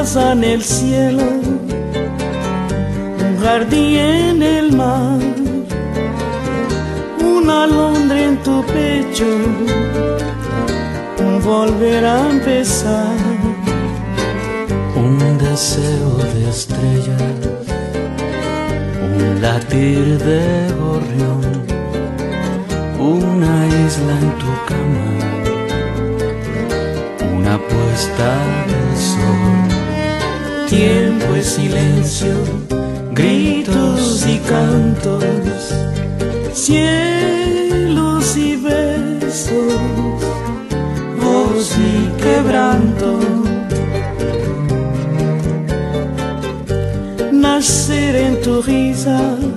casa en el cielo, un jardín en el mar, una alondra en tu pecho, un volver a empezar. Un deseo de estrellas, un latir de gorrión, una isla en tu cama, una puesta de sol. Tiempo es silencio, gritos y cantos, cielos y besos, voz y quebranto. Naceré en tu risa,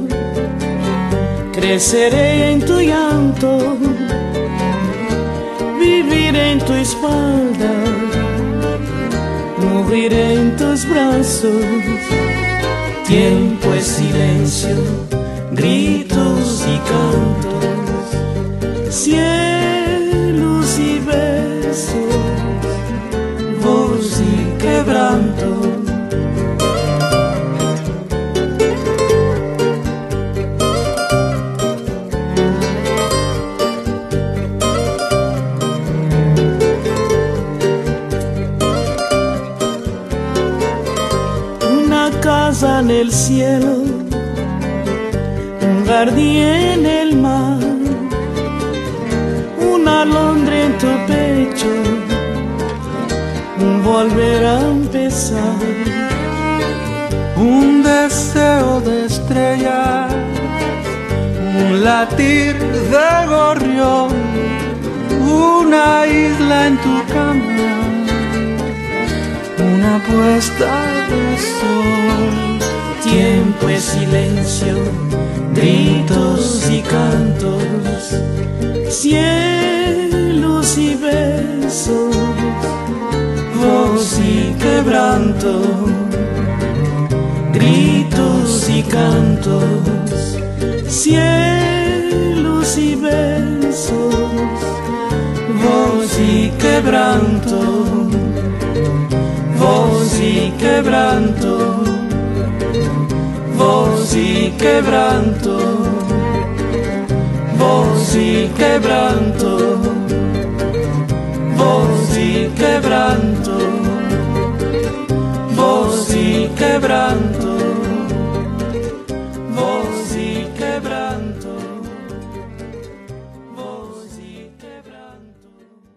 creceré en tu llanto, viviré en tu espalda, moriré en tus brazos. Tiempo es silencio, gritos y cantos, cielos y besos, voz y quebranto. Casa en el cielo, un jardín en el mar, una alondra en tu pecho, un volver a empezar. Un deseo de estrellas, un latir de gorrión, una isla en tu cama, una puesta de sol. Tiempo es silencio, gritos y cantos, cielos y besos, voz y quebranto. Gritos y cantos, cielos y besos, voz y quebranto. Voz y quebranto, voz y quebranto, voz y quebranto, voz y quebranto, voz y quebranto.